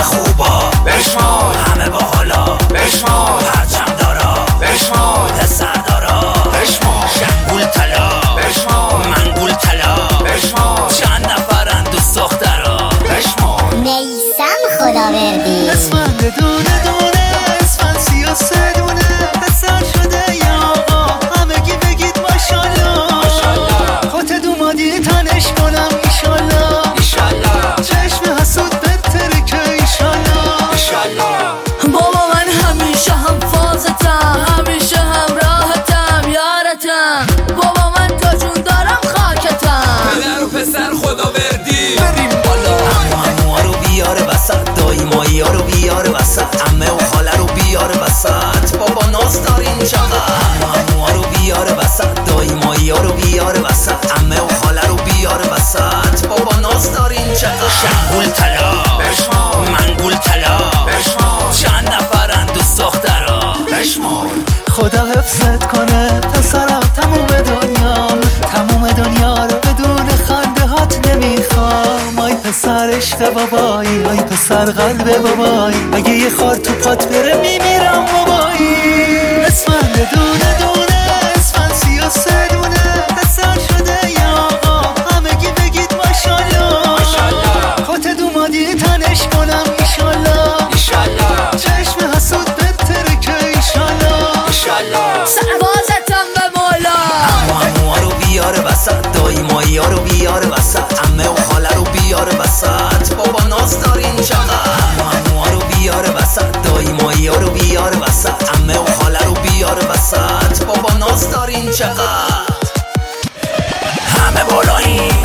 خوبا بشمار، همه با حالا بشمار، پرچم دارا بشمار، پسر دارا بشمار، شنگول طلا بشمار، منگول طلا بشمار، چند نفرن دوست دخترا بشمار. میثم خداوردی اسفند دونه دونه، اسفند 33 دونه، پسر شده یا آقا همگی بگید ماشالله. خودت اومدی تنش کنم ایشالله، چشم حسود بهتره که ایشالله. بابا من همیشه هم فازتم، همیشه همراهتم، یارتم. بابا من تا جون دارم خاکتم. پدر و پسر خداوردی بریم بالا. عموها رو بیاره وسط، داییمایی ها رو بیاره وسط، عمه و خاله رو بیاره وسط. بابا ناز دارین چقدر. عموها رو بیاره وسط، داییمایی ها رو بیاره وسط، عمه و خاله رو بیاره وسط. بابا ناز دارین چقدر. شنگول طلا بشمار، منگول طلا بشمار، چند نفرن دوست دخترا بشمار. خدا حفظت کنه پسرم، تموم دنیا رو بدون خنده هات نمیخوام. آی پسر عشق بابایی، آی پسر قلب بابایی، اگه یه خار تو پات بره میمیرم بابایی. اسفند دونه دونه، اسفند 33 دونه، پسر شده یا آقا همگی بگید ماشالله. خودت اومدی تنش کنم ایشالله، چشم حسود بهتره که ایشالله. سربازتم به مولا. عموها رو بیاره وسط، داییمایی ها رو بیاره وسط، عمه و خاله رو بیاره وسط. بابا ناز دارین چقدر. عموها رو بیاره وسط، داییمایی ها رو بیاره وسط، عمه و خاله رو بیاره وسط. بابا ناز دارین چقدر. همه بالاییم